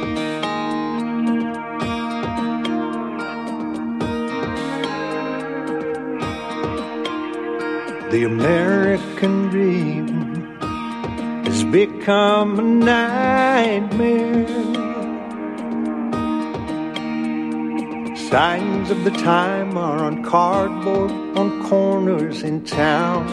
The American dream has become a nightmare. Signs of the time are on cardboard on corners in town.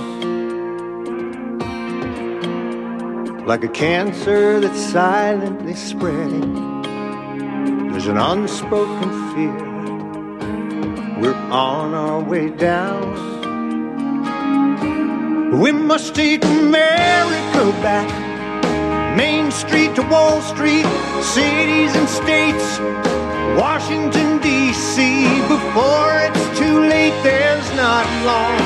Like a cancer that's silently spreading, there's an unspoken fear. We're on our way down. We must take America back, Main Street to Wall Street, cities and states, Washington, D.C. Before it's too late, there's not long.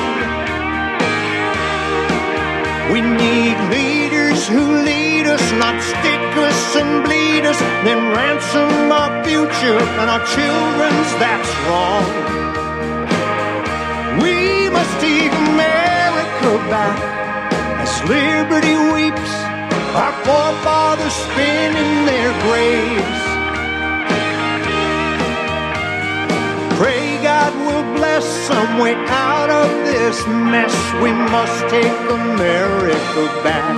We need leaders who lead us, not stick us and bleed us, then ransom our future and our children's, that's wrong. We must take America back as liberty weeps, our forefathers spin in their graves. Pray God will bless some way out of this mess. We must take America back.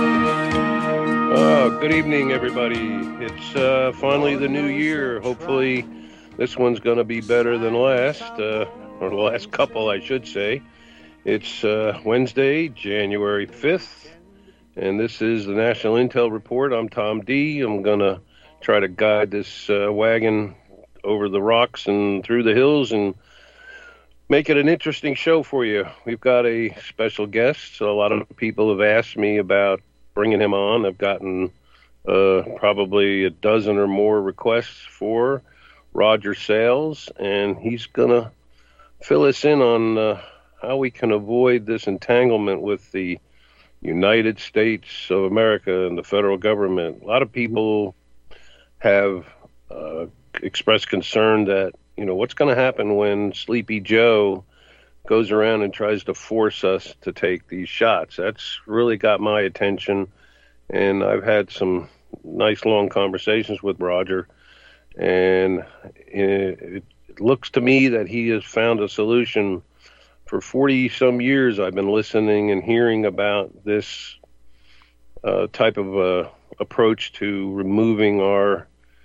Oh, good evening, everybody. It's finally the new year. Hopefully this one's going to be better than last, or the last couple, I should say. It's Wednesday, January 5th, and this is the National Intel Report. I'm Tom D. I'm going to try to guide this wagon over the rocks and through the hills and make it an interesting show for you. We've got a special guest. So a lot of people have asked me about bringing him on. I've gotten probably a dozen or more requests for Roger Sales, and he's going to fill us in on how we can avoid this entanglement with the United States of America and the federal government. A lot of people have expressed concern that, you know, what's going to happen when Sleepy Joe goes around and tries to force us to take these shots. That's really got my attention, and I've had some nice long conversations with Roger, and it looks to me that he has found a solution. For 40-some years, I've been listening and hearing about this type of approach to removing our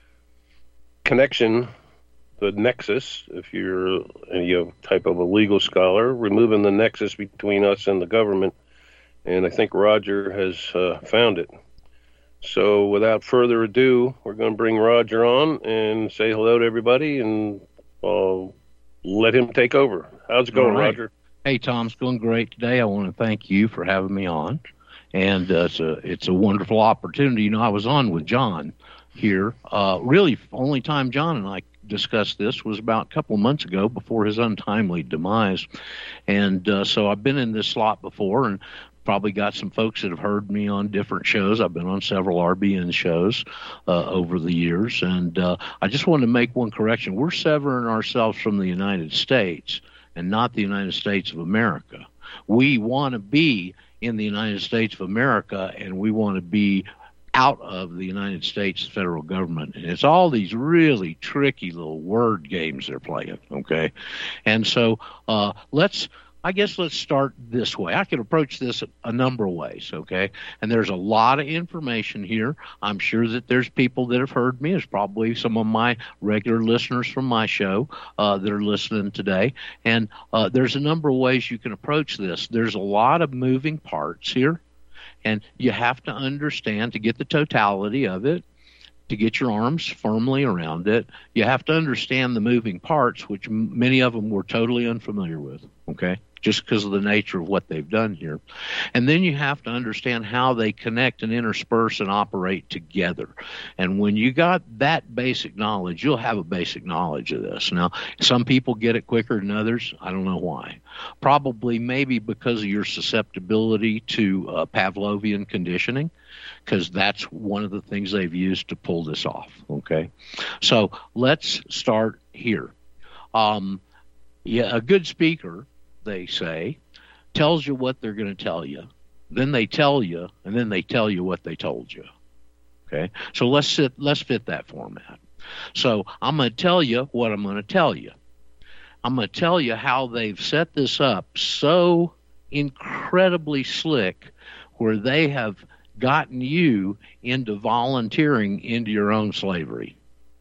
connection, the nexus, if you're any type of a legal scholar, removing the nexus between us and the government. And I think Roger has found it. So without further ado, we're going to bring Roger on and say hello to everybody, and let him take over. How's it going, right, Roger? Hey, Tom, it's going great today. I want to thank you for having me on, and it's a wonderful opportunity. You know, I was on with John here. Really, only time John and I discussed this was about a couple of months ago before his untimely demise, and so I've been in this slot before, and probably got some folks that have heard me on different shows. I've been on several RBN shows over the years, and I just wanted to make one correction. We're severing ourselves from the United States and not the United States of America. We want to be in the United States of America, and we want to be out of the United States federal government. And it's all these really tricky little word games they're playing, okay? And so let's start this way. I could approach this a number of ways, okay? And there's a lot of information here. I'm sure that there's people that have heard me. There's probably some of my regular listeners from my show that are listening today. And there's a number of ways you can approach this. There's a lot of moving parts here, and you have to understand, to get the totality of it, to get your arms firmly around it, you have to understand the moving parts, which many of them we're totally unfamiliar with, okay? Just because of the nature of what they've done here. And then you have to understand how they connect and intersperse and operate together. And when you got that basic knowledge, you'll have a basic knowledge of this. Now, some people get it quicker than others. I don't know why. Probably maybe because of your susceptibility to Pavlovian conditioning, because that's one of the things they've used to pull this off, okay? So let's start here. A good speaker, they say, tells you what they're going to tell you. Then they tell you, and then they tell you what they told you. Okay, so let's fit that format. So I'm going to tell you what I'm going to tell you. I'm going to tell you how they've set this up so incredibly slick, where they have gotten you into volunteering into your own slavery.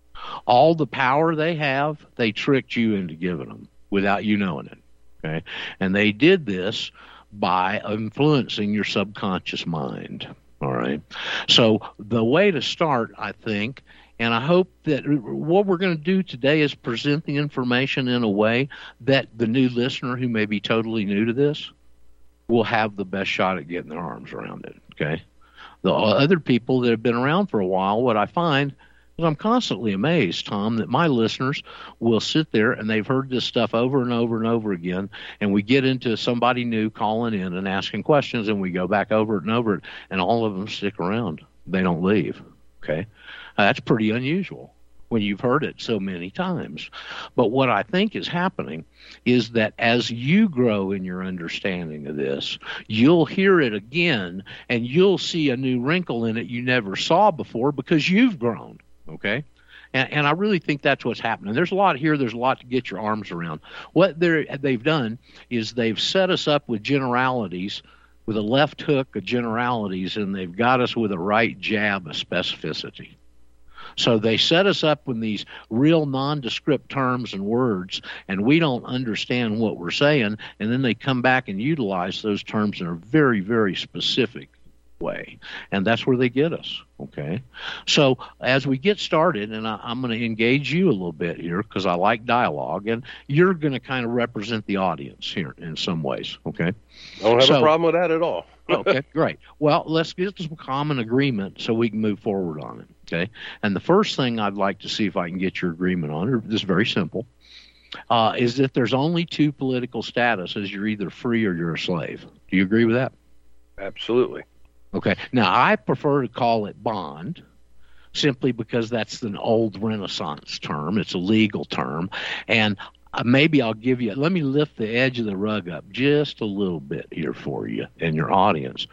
All the power they have, they tricked you into giving them without you knowing it. Okay, and they did this by influencing your subconscious mind. All right. So the way to start, I think, and I hope that what we're going to do today is present the information in a way that the new listener who may be totally new to this will have the best shot at getting their arms around it. Okay. The other people that have been around for a while, what I find is I'm constantly amazed, Tom, that my listeners will sit there and they've heard this stuff over and over and over again, and we get into somebody new calling in and asking questions, and we go back over it and over it, and all of them stick around. They don't leave. Okay? That's pretty unusual when you've heard it so many times. But what I think is happening is that as you grow in your understanding of this, you'll hear it again, and you'll see a new wrinkle in it you never saw before because you've grown. Okay? And I really think that's what's happening. There's a lot here. There's a lot to get your arms around. What they've done is they've set us up with generalities, with a left hook of generalities, and they've got us with a right jab of specificity. So they set us up with these real nondescript terms and words, and we don't understand what we're saying, and then they come back and utilize those terms in a very, very specific way, and that's where they get us. Okay, so as we get started, and I'm going to engage you a little bit here because I like dialogue, and you're going to kind of represent the audience here in some ways. Okay, I don't have a problem with that at all. Okay, great. Well, let's get to some common agreement so we can move forward on it. Okay, and the first thing I'd like to see if I can get your agreement on, this is very simple, is that there's only two political statuses. You're either free or you're a slave. Do you agree with that? Absolutely. Okay. Now, I prefer to call it bond simply because that's an old Renaissance term. It's a legal term. And maybe I'll give you, let me lift the edge of the rug up just a little bit here for you and your audience.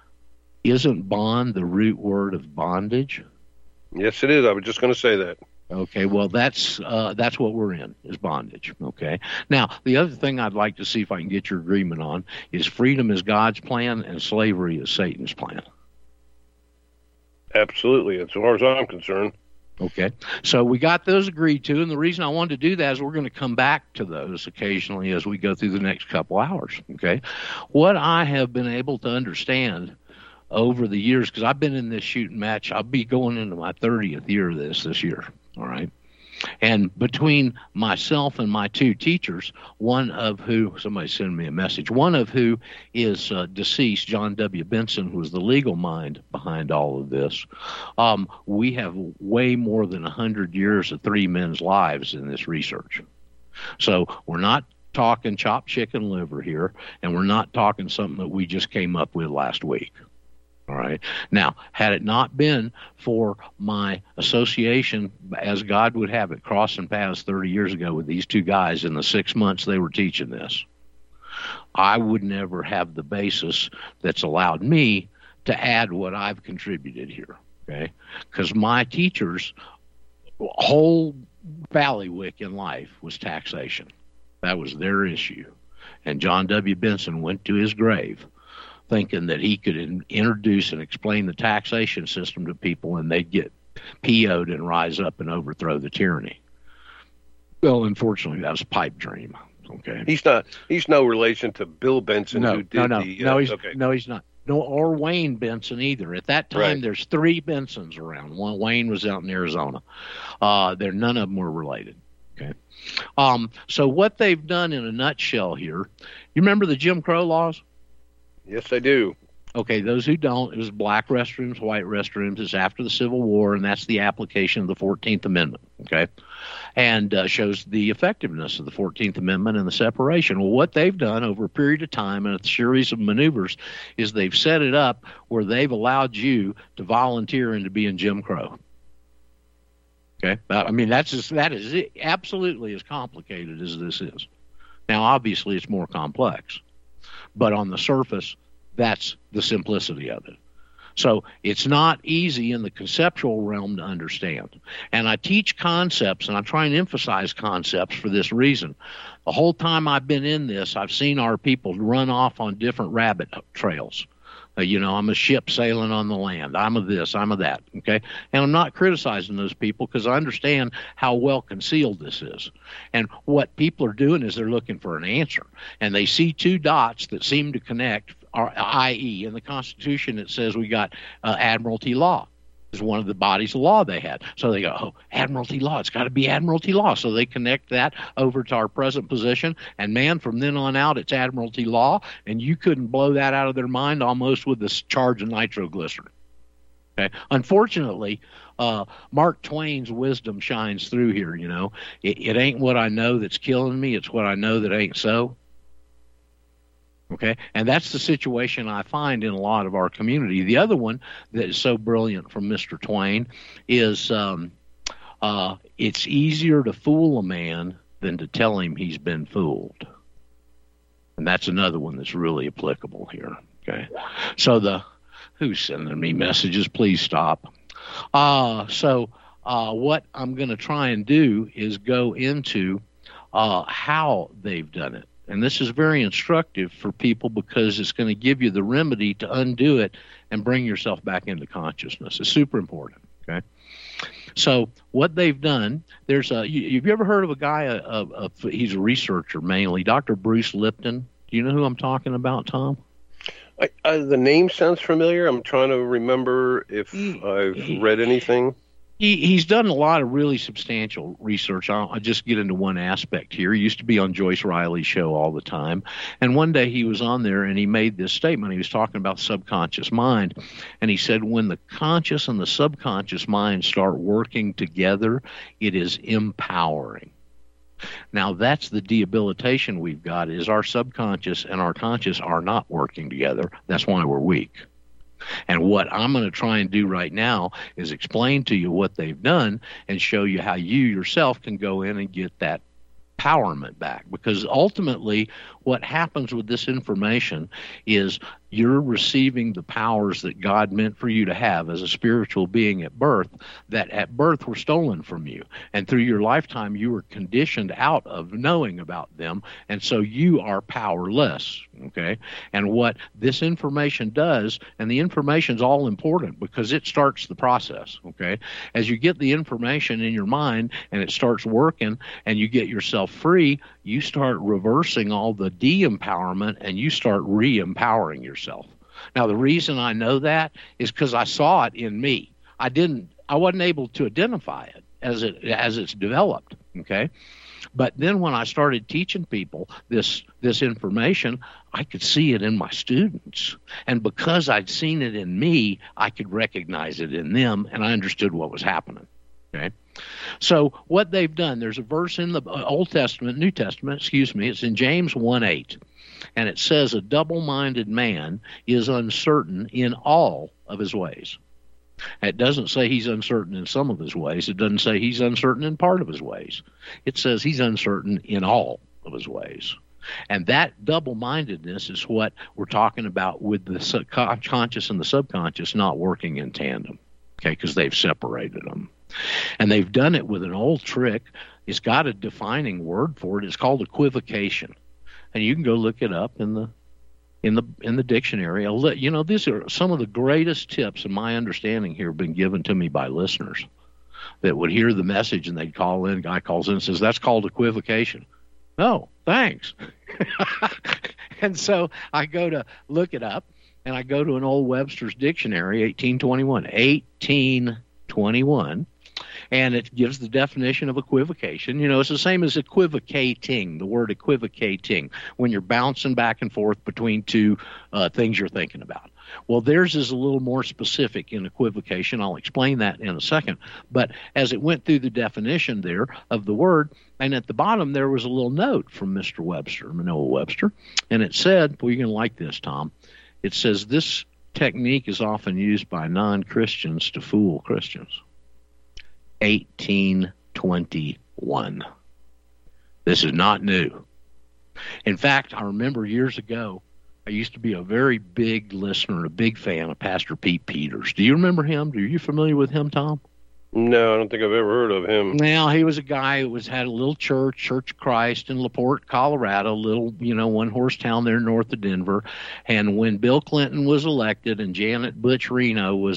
Isn't bond the root word of bondage? Yes, it is. I was just going to say that. Okay, well, that's what we're in, is bondage. Okay. Now, the other thing I'd like to see if I can get your agreement on is freedom is God's plan and slavery is Satan's plan. Absolutely, as far as I'm concerned. Okay, so we got those agreed to, and the reason I wanted to do that is we're going to come back to those occasionally as we go through the next couple hours. Okay, what I have been able to understand over the years, because I've been in this shooting match, I'll be going into my 30th year of this year. All right. And between myself and my two teachers, one of who, somebody sent me a message, one of who is deceased, John W. Benson, who was the legal mind behind all of this, we have way more than 100 years of three men's lives in this research. So we're not talking chopped chicken liver here, and we're not talking something that we just came up with last week. All right. Now, had it not been for my association, as God would have it, crossing paths 30 years ago with these two guys in the 6 months they were teaching this, I would never have the basis that's allowed me to add what I've contributed here. Okay. Because my teachers' whole ballywick in life was taxation. That was their issue. And John W. Benson went to his grave thinking that he could introduce and explain the taxation system to people and they'd get PO'd and rise up and overthrow the tyranny. Well, unfortunately, that was a pipe dream. Okay. He's no relation to Bill Benson, who did he's not. No, or Wayne Benson either. At that time, Right. There's three Bensons around. One, Wayne was out in Arizona. None of them were related. Okay. So what they've done in a nutshell here, you remember the Jim Crow laws? Yes, I do. Okay, those who don't, it was black restrooms, white restrooms. It's after the Civil War, and that's the application of the 14th Amendment, okay, and shows the effectiveness of the 14th Amendment and the separation. Well, what they've done over a period of time and a series of maneuvers is they've set it up where they've allowed you to volunteer into being Jim Crow. Okay, I mean, that is it, absolutely as complicated as this is. Now, obviously, it's more complex. But on the surface, that's the simplicity of it. So it's not easy in the conceptual realm to understand. And I teach concepts, and I try and emphasize concepts for this reason. The whole time I've been in this, I've seen our people run off on different rabbit trails. I'm a ship sailing on the land. I'm a this, I'm a that, okay? And I'm not criticizing those people because I understand how well concealed this is. And what people are doing is they're looking for an answer. And they see two dots that seem to connect, i.e., in the Constitution it says we got Admiralty law. Is one of the bodies of law they had. So they go, oh, Admiralty law, it's got to be Admiralty law. So they connect that over to our present position, and man, from then on out, it's Admiralty law, and you couldn't blow that out of their mind almost with this charge of nitroglycerin. Okay. Unfortunately, Mark Twain's wisdom shines through here, It ain't what I know that's killing me, it's what I know that ain't so. Okay, and that's the situation I find in a lot of our community. The other one that is so brilliant from Mr. Twain is it's easier to fool a man than to tell him he's been fooled. And that's another one that's really applicable here. Okay, so who's sending me messages? Please stop. So what I'm going to try and do is go into how they've done it. And this is very instructive for people because it's going to give you the remedy to undo it and bring yourself back into consciousness. It's super important, okay? So what they've done, have you ever heard of a guy, he's a researcher mainly, Dr. Bruce Lipton? Do you know who I'm talking about, Tom? The name sounds familiar. I'm trying to remember if I've read anything. He's done a lot of really substantial research. I'll just get into one aspect here. He used to be on Joyce Riley's show all the time. And one day he was on there and he made this statement. He was talking about the subconscious mind. And he said, when the conscious and the subconscious mind start working together, it is empowering. Now, that's the debilitation we've got, is our subconscious and our conscious are not working together. That's why we're weak. And what I'm going to try and do right now is explain to you what they've done and show you how you yourself can go in and get that empowerment back. Because ultimately, what happens with this information is you're receiving the powers that God meant for you to have as a spiritual being at birth, that at birth were stolen from you. And through your lifetime, you were conditioned out of knowing about them, and so you are powerless, okay? And what this information does, and the information's all important because it starts the process, okay? As you get the information in your mind and it starts working and you get yourself free, you start reversing all the de-empowerment and you start re-empowering yourself. Now, the reason I know that is because I saw it in me. I wasn't able to identify it as it's developed, okay? But then when I started teaching people this information, I could see it in my students. And because I'd seen it in me, I could recognize it in them, and I understood what was happening, okay? So what they've done, there's a verse in the New Testament, it's in James 1:8, and it says, a double-minded man is uncertain in all of his ways. It doesn't say he's uncertain in some of his ways. It doesn't say he's uncertain in part of his ways. It says he's uncertain in all of his ways. And that double-mindedness is what we're talking about with the conscious and the subconscious not working in tandem, okay, because they've separated them. And they've done it with an old trick. It's got a defining word for it. It's called equivocation. And you can go look it up in the dictionary. These are some of the greatest tips in my understanding here have been given to me by listeners that would hear the message and they'd call in. Guy calls in and says, that's called equivocation. No, thanks. And so I go to look it up, and I go to an old Webster's dictionary, 1821, and it gives the definition of equivocation. It's the same as equivocating, the word equivocating, when you're bouncing back and forth between two things you're thinking about. Well, theirs is a little more specific in equivocation. I'll explain that in a second. But as it went through the definition there of the word, and at the bottom there was a little note from Mr. Webster, Manoah Webster, and it said, well, you're going to like this, Tom. It says, this technique is often used by non-Christians to fool Christians. 1821. This is not new. In fact, I remember years ago, I used to be a very big listener and a big fan of Pastor Pete Peters. Do you remember him? Are you familiar with him, Tom? No, I don't think I've ever heard of him. Now, he was a guy who had a little church, Church of Christ in LaPorte, Colorado, little, one-horse town there north of Denver. And when Bill Clinton was elected and Janet Butch Reno was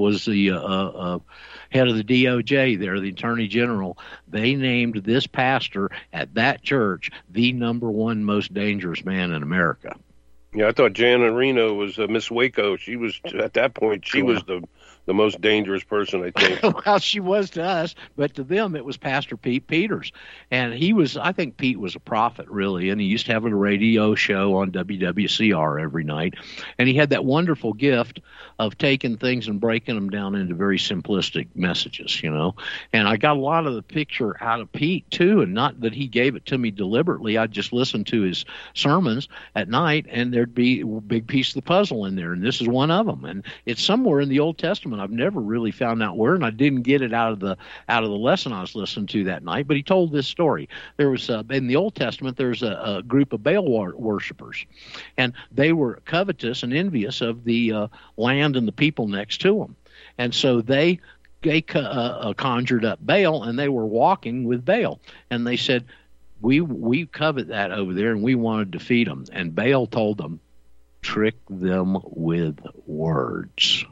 the head of the DOJ there, the Attorney General, they named this pastor at that church the #1 most dangerous man in America. Yeah, I thought Janet Reno was Miss Waco. She was, at that point, she was the most dangerous person, I think. Well, she was to us, but to them it was Pastor Pete Peters. And I think Pete was a prophet, really, and he used to have a radio show on WWCR every night. And he had that wonderful gift of taking things and breaking them down into very simplistic messages, And I got a lot of the picture out of Pete, too, and not that he gave it to me deliberately. I'd just listen to his sermons at night, and there'd be a big piece of the puzzle in there, and this is one of them. And it's somewhere in the Old Testament. I've never really found out where, and I didn't get it out of the lesson I was listening to that night. But he told this story. There was in the Old Testament, there's a group of Baal worshipers, and they were covetous and envious of the land and the people next to them, and so they conjured up Baal, and they were walking with Baal, and they said, "We covet that over there, and we want to defeat them." And Baal told them, "Trick them with words."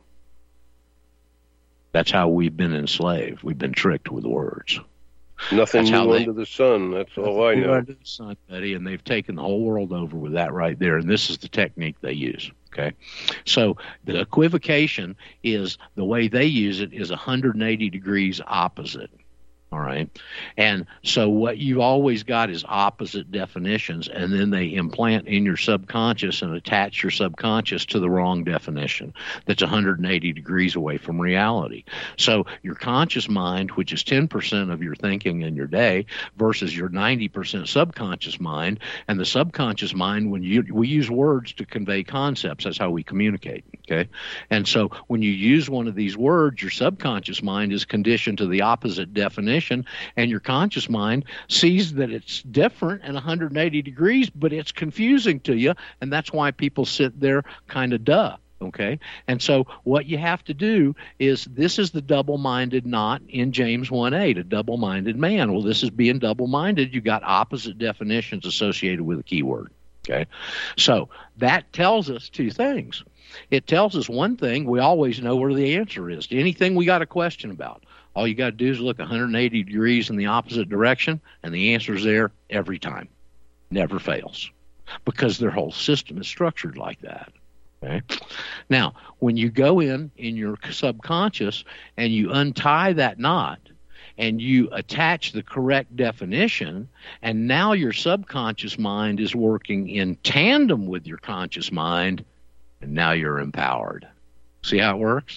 That's how we've been enslaved. We've been tricked with words. Nothing new under the sun. That's all I know. Under the sun, buddy, and they've taken the whole world over with that right there. And this is the technique they use. Okay, so the equivocation is the way they use it is 180 degrees opposite. All right. And so what you've always got is opposite definitions, and then they implant in your subconscious and attach your subconscious to the wrong definition that's 180 degrees away from reality. So your conscious mind, which is 10% of your thinking in your day, versus your 90% subconscious mind, and the subconscious mind, we use words to convey concepts. That's how we communicate. Okay. And so when you use one of these words, your subconscious mind is conditioned to the opposite definition, and your conscious mind sees that it's different and 180 degrees, but it's confusing to you, and that's why people sit there kind of duh. Okay, and so what you have to do is, this is the double-minded knot in James 1:8, a double-minded man. Well, this is being double-minded. You got opposite definitions associated with a keyword. Okay, so that tells us two things. It tells us one thing: we always know where the answer is to anything we got a question about. All you got to do is look 180 degrees in the opposite direction, and the answer's there every time. Never fails, because their whole system is structured like that. Okay. Now, when you go in your subconscious and you untie that knot and you attach the correct definition, and now your subconscious mind is working in tandem with your conscious mind, and now you're empowered. See how it works?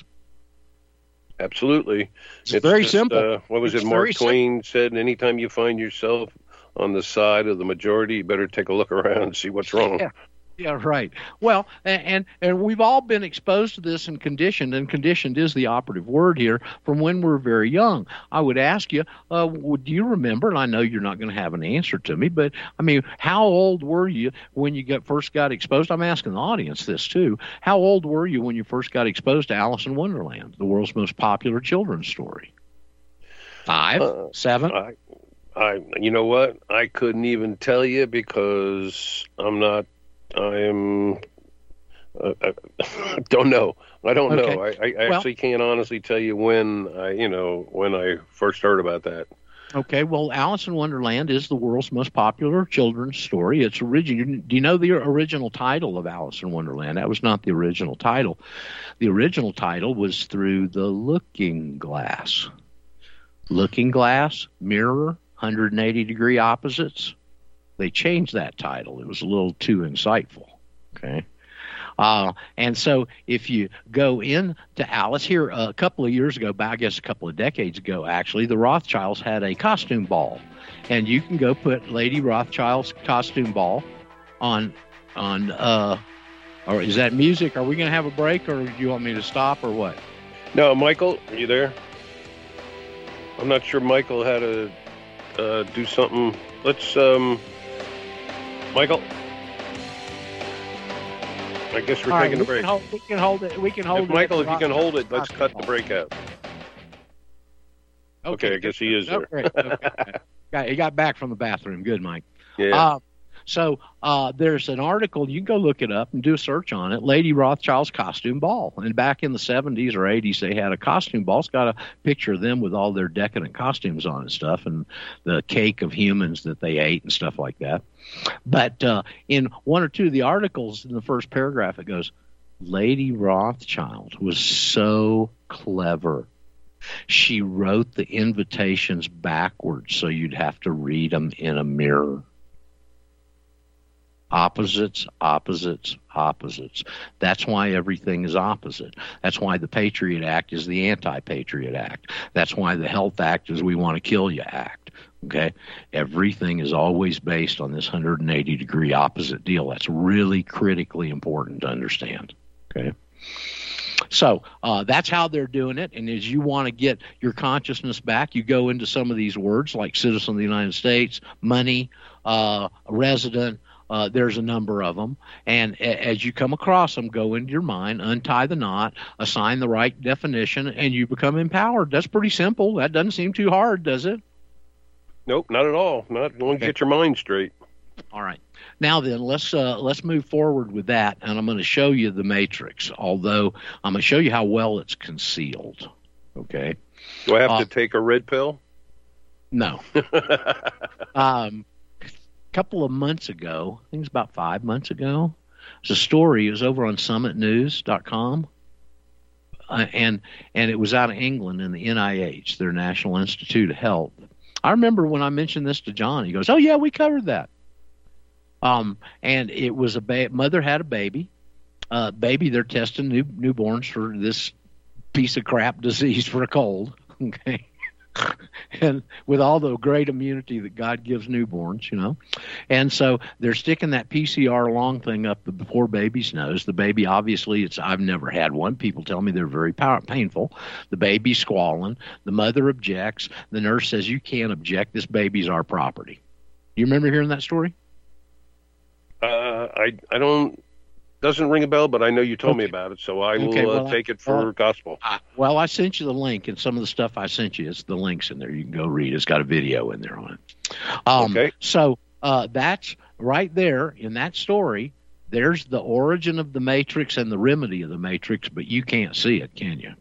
Absolutely. It's very simple. What was it? Mark Twain said, anytime you find yourself on the side of the majority, you better take a look around and see what's wrong. Yeah, right. Well, and we've all been exposed to this and conditioned is the operative word here, from when we're very young. I would ask you, do you remember, and I know you're not going to have an answer to me, but I mean, how old were you when you first got exposed? I'm asking the audience this too. How old were you when you first got exposed to Alice in Wonderland, the world's most popular children's story? 5, 7? You know what? I couldn't even tell you, because I don't know. I don't know. I actually can't honestly tell you when I first heard about that. Okay, well, Alice in Wonderland is the world's most popular children's story. It's original. Do you know the original title of Alice in Wonderland? That was not the original title. The original title was Through the Looking Glass. Looking glass, mirror, 180-degree opposites. They changed that title. It was a little too insightful. Okay. And so if you go into Alice here a couple of years ago, I guess a couple of decades ago, actually, the Rothschilds had a costume ball. And you can go put Lady Rothschild's costume ball on or is that music? Are we going to have a break, or do you want me to stop, or what? No, Michael, are you there? I'm not sure Michael had to do something. Let's, Michael? I guess we're All taking right, a break. we can hold it. We can hold If it. Michael, if you can hold it, let's cut the break out. Okay, I guess he is there. Great. Okay. He got back from the bathroom. Good, Mike. Yeah. So there's an article, you can go look it up and do a search on it, Lady Rothschild's costume ball. And back in the 70s or 80s, they had a costume ball. It's got a picture of them with all their decadent costumes on and stuff, and the cake of humans that they ate and stuff like that. But in one or two of the articles, in the first paragraph, it goes, Lady Rothschild was so clever. She wrote the invitations backwards so you'd have to read them in a mirror. Opposites, opposites, opposites. That's why everything is opposite. That's why the Patriot Act is the Anti-Patriot Act. That's why the Health Act is We Want to Kill You Act. Okay? Everything is always based on this 180-degree opposite deal. That's really critically important to understand. Okay? So that's how they're doing it. And as you want to get your consciousness back, you go into some of these words like citizen of the United States, money, resident. There's a number of them. And as you come across them, go into your mind, untie the knot, assign the right definition, and you become empowered. That's pretty simple. That doesn't seem too hard, does it? Nope, not at all. Not going to get your mind straight. All right. Now then, let's move forward with that, and I'm going to show you the matrix, although I'm going to show you how well it's concealed. Okay? Do I have to take a red pill? No. Couple of months ago, I think it was about 5 months ago, there's a story. It was over on summitnews.com, and it was out of England in the NIH, their National Institute of Health. I remember when I mentioned this to John, he goes, "Oh yeah, we covered that." And it was mother had a baby. Baby, they're testing newborns for this piece of crap disease for a cold. Okay. And with all the great immunity that God gives newborns, you know. And so they're sticking that PCR long thing up the poor baby's nose. The baby, obviously, I've never had one. People tell me they're very painful. The baby's squalling. The mother objects. The nurse says, "You can't object. This baby's our property." You remember hearing that story? I don't. Doesn't ring a bell, but I know you told me about it, so I will take it for gospel. Well, I sent you the link, and some of the stuff I sent you, it's the links in there. You can go read. It's got a video in there on it. Okay. So that's right there in that story. There's the origin of the matrix and the remedy of the matrix, but you can't see it, can you?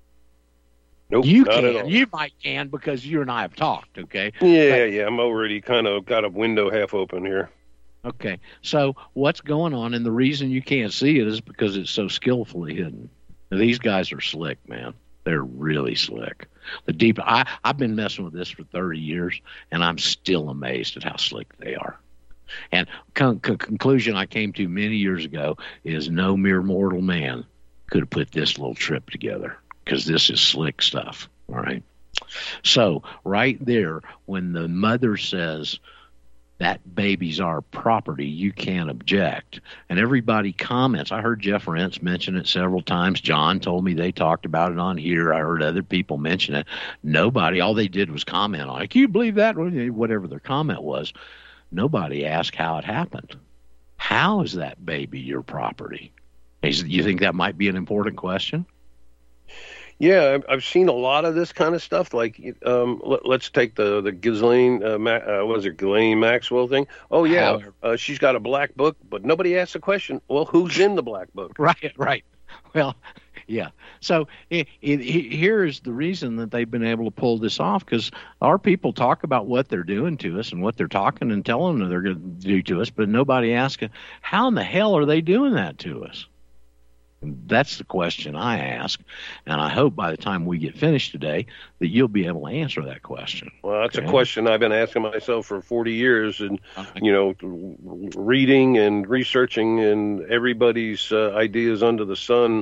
Nope, you not can. at all. You might can because you and I have talked, okay? Yeah, I'm already kind of got a window half open here. Okay, so what's going on, and the reason you can't see it is because it's so skillfully hidden. Now, these guys are slick, man. They're really slick. I've been messing with this for 30 years, and I'm still amazed at how slick they are. And conclusion I came to many years ago is no mere mortal man could have put this little trip together, because this is slick stuff, all right? So right there, when the mother says, "That baby's our property, you can't object," and everybody comments. I heard Jeff Rentz mention it several times. John told me they talked about it on here. I heard other people mention it. Nobody, all they did was comment on it. Can you believe that? Whatever their comment was. Nobody asked how it happened. How is that baby your property? You think that might be an important question? Yeah, I've seen a lot of this kind of stuff. Like, let's take the Ghislaine, Ghislaine Maxwell thing. Oh yeah, she's got a black book, but nobody asked the question. Well, who's in the black book? Right. Well, yeah. So here is the reason that they've been able to pull this off, because our people talk about what they're doing to us and what they're talking and telling them they're going to do to us, but nobody asks, how in the hell are they doing that to us? That's the question I ask, and I hope by the time we get finished today that you'll be able to answer that question. Well, that's a question I've been asking myself for 40 years, and reading and researching and everybody's ideas under the sun.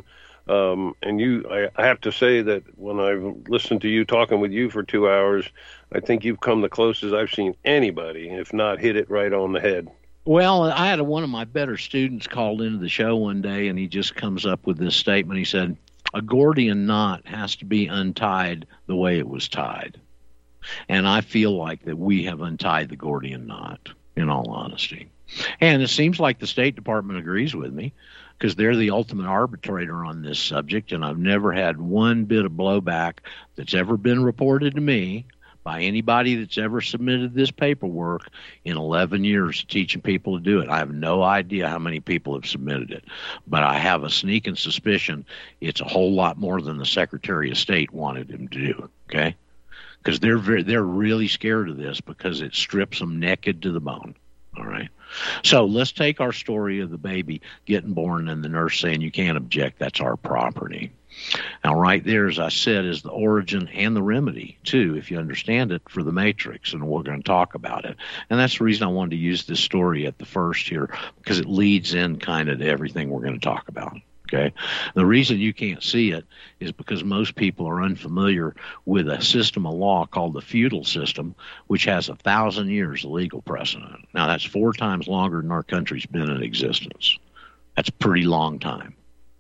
I have to say that when I've listened to you talking with you for 2 hours, I think you've come the closest I've seen anybody, if not hit it right on the head. Well, I had one of my better students called into the show one day, and he just comes up with this statement. He said, "A Gordian knot has to be untied the way it was tied." And I feel like that we have untied the Gordian knot, in all honesty. And it seems like the State Department agrees with me, because they're the ultimate arbitrator on this subject, and I've never had one bit of blowback that's ever been reported to me by anybody that's ever submitted this paperwork in 11 years of teaching people to do it. I have no idea how many people have submitted it, but I have a sneaking suspicion it's a whole lot more than the Secretary of State wanted him to do, okay? Because they're really scared of this because it strips them naked to the bone, all right? So let's take our story of the baby getting born and the nurse saying you can't object, that's our property. Now, right there, as I said, is the origin and the remedy, too, if you understand it, for the Matrix, and we're going to talk about it. And that's the reason I wanted to use this story at the first here, because it leads in kind of to everything we're going to talk about, okay? The reason you can't see it is because most people are unfamiliar with a system of law called the feudal system, which has 1,000 years of legal precedent. Now, that's 4 times longer than our country's been in existence. That's a pretty long time.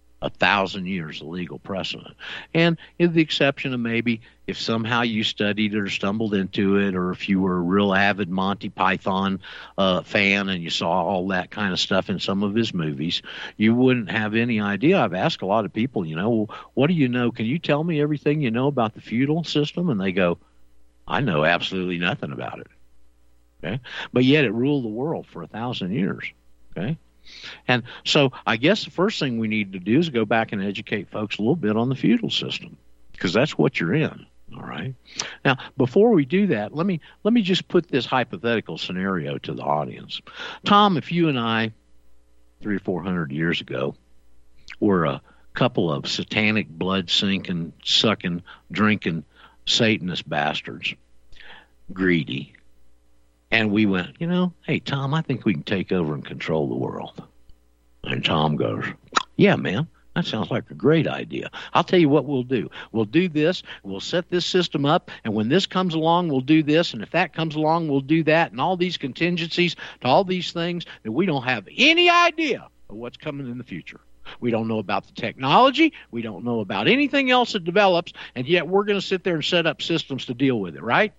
1,000 years of legal precedent. And with the exception of maybe if somehow you studied it or stumbled into it, or if you were a real avid Monty Python fan and you saw all that kind of stuff in some of his movies, you wouldn't have any idea. I've asked a lot of people, well, what do you know? Can you tell me everything you know about the feudal system? And they go, I know absolutely nothing about it. Okay? But yet it ruled the world for 1,000 years. Okay? And so I guess the first thing we need to do is go back and educate folks a little bit on the feudal system, because that's what you're in. All right. Now, before we do that, let me just put this hypothetical scenario to the audience. Tom, if you and I, 300 or 400 years ago, were a couple of satanic, blood-sinking, sucking, drinking, Satanist bastards, greedy, and we went, hey, Tom, I think we can take over and control the world. And Tom goes, yeah, man, that sounds like a great idea. I'll tell you what we'll do. We'll do this. We'll set this system up. And when this comes along, we'll do this. And if that comes along, we'll do that. And all these contingencies to all these things that we don't have any idea of what's coming in the future. We don't know about the technology. We don't know about anything else that develops. And yet we're going to sit there and set up systems to deal with it, right?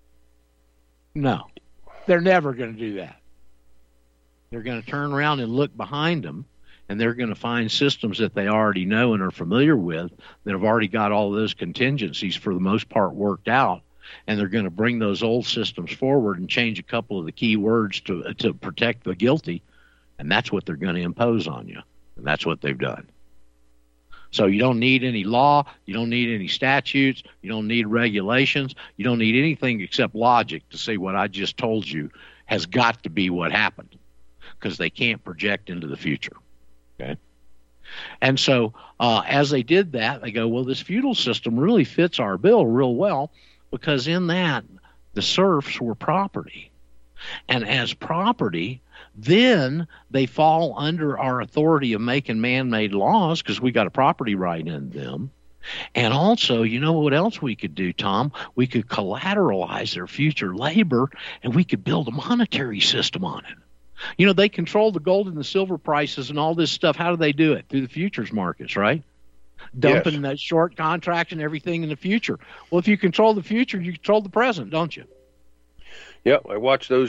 No. They're never going to do that. They're going to turn around and look behind them, and they're going to find systems that they already know and are familiar with that have already got all those contingencies for the most part worked out, and they're going to bring those old systems forward and change a couple of the key words to protect the guilty, and that's what they're going to impose on you, and that's what they've done. So you don't need any law, you don't need any statutes, you don't need regulations, you don't need anything except logic to say what I just told you has got to be what happened, because they can't project into the future. Okay? And so as they did that, they go, well, this feudal system really fits our bill real well, because in that the serfs were property. And as property, then they fall under our authority of making man-made laws, because we got a property right in them. And also, you know what else we could do, Tom? We could collateralize their future labor, and we could build a monetary system on it. They control the gold and the silver prices and all this stuff. How do they do it? Through the futures markets, right? Dumping that short contracts and everything in the future. Well, if you control the future, you control the present, don't you? Yeah, I watch those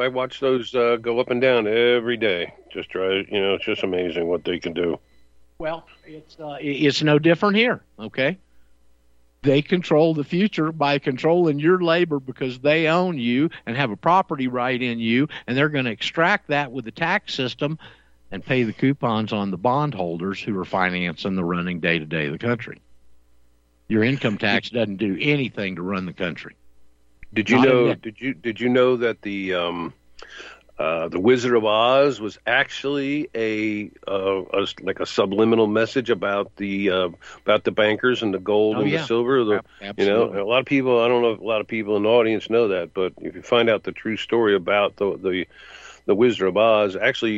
go up and down every day. Just try, it's just amazing what they can do. Well, it's no different here, okay? They control the future by controlling your labor, because they own you and have a property right in you, and they're going to extract that with the tax system and pay the coupons on the bondholders who are financing the running day-to-day of the country. Your income tax doesn't do anything to run the country. Did you know that the Wizard of Oz was actually a subliminal message about the bankers and the gold and the silver? Absolutely. A lot of people, I don't know if a lot of people in the audience know that, but if you find out the true story about the Wizard of Oz, actually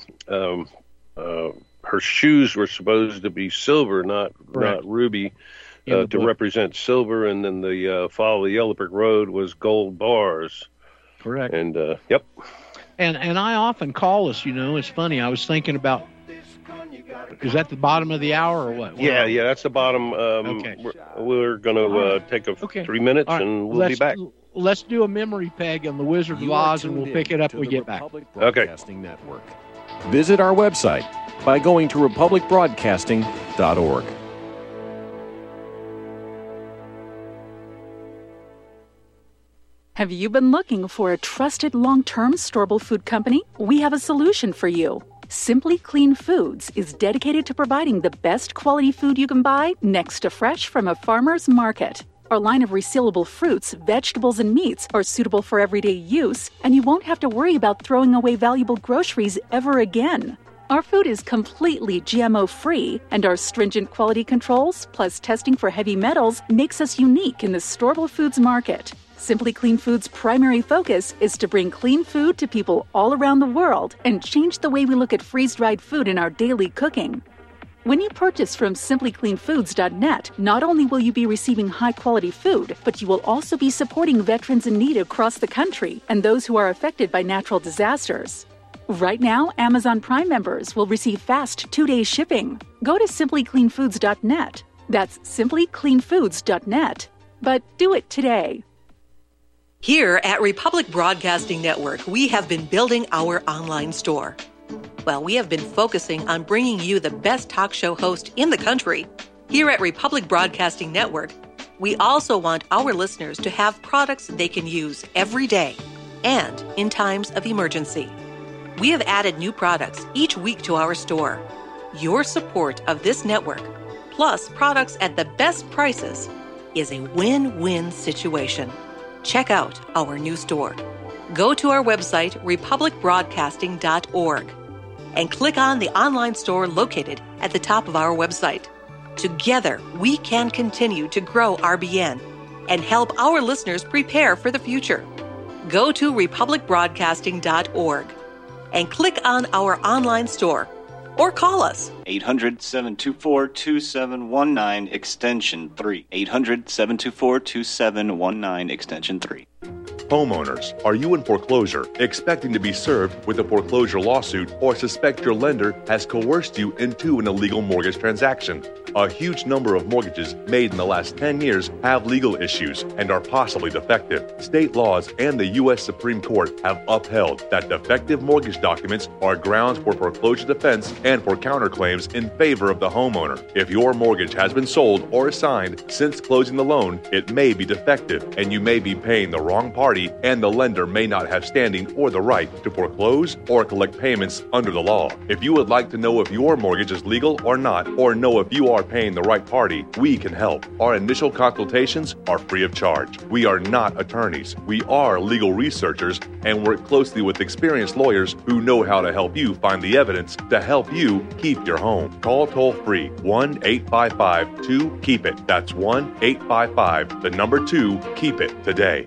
her shoes were supposed to be silver, not ruby. To represent silver, and then the follow the Yellow Brick Road was gold bars. Correct. And yep. And I often call us. It's funny. I was thinking about. Is that the bottom of the hour or what? Yeah, that's the bottom. Okay. We're going to take 3 minutes, and we'll be back. Let's do a memory peg on the Wizard of Oz, and we'll pick it up when we get back. Okay. Network. Visit our website, by going to republicbroadcasting.org. Have you been looking for a trusted long-term storable food company? We have a solution for you. Simply Clean Foods is dedicated to providing the best quality food you can buy next to fresh from a farmer's market. Our line of resealable fruits, vegetables, and meats are suitable for everyday use, and you won't have to worry about throwing away valuable groceries ever again. Our food is completely GMO-free, and our stringent quality controls, plus testing for heavy metals, makes us unique in the storable foods market. Simply Clean Foods' primary focus is to bring clean food to people all around the world and change the way we look at freeze-dried food in our daily cooking. When you purchase from simplycleanfoods.net, not only will you be receiving high-quality food, but you will also be supporting veterans in need across the country and those who are affected by natural disasters. Right now, Amazon Prime members will receive fast 2-day shipping. Go to simplycleanfoods.net. That's simplycleanfoods.net. But do it today. Here at Republic Broadcasting Network, we have been building our online store. Well, we have been focusing on bringing you the best talk show host in the country. Here at Republic Broadcasting Network, we also want our listeners to have products they can use every day and in times of emergency. We have added new products each week to our store. Your support of this network, plus products at the best prices, is a win-win situation. Check out our new store. Go to our website, republicbroadcasting.org, and click on the online store located at the top of our website. Together, we can continue to grow RBN and help our listeners prepare for the future. Go to republicbroadcasting.org and click on our online store or call us. 800-724-2719, extension 3. 800-724-2719, extension 3. Homeowners, are you in foreclosure, expecting to be served with a foreclosure lawsuit, or suspect your lender has coerced you into an illegal mortgage transaction? A huge number of mortgages made in the last 10 years have legal issues and are possibly defective. State laws and the U.S. Supreme Court have upheld that defective mortgage documents are grounds for foreclosure defense and for counterclaims in favor of the homeowner. If your mortgage has been sold or assigned since closing the loan, it may be defective and you may be paying the wrong party, and the lender may not have standing or the right to foreclose or collect payments under the law. If you would like to know if your mortgage is legal or not, or know if you are paying the right party, we can help. Our initial consultations are free of charge. We are not attorneys. We are legal researchers and work closely with experienced lawyers who know how to help you find the evidence to help you keep your home. Call toll-free 1-855-2-KEEP-IT. That's 1-855-2-KEEP-IT today.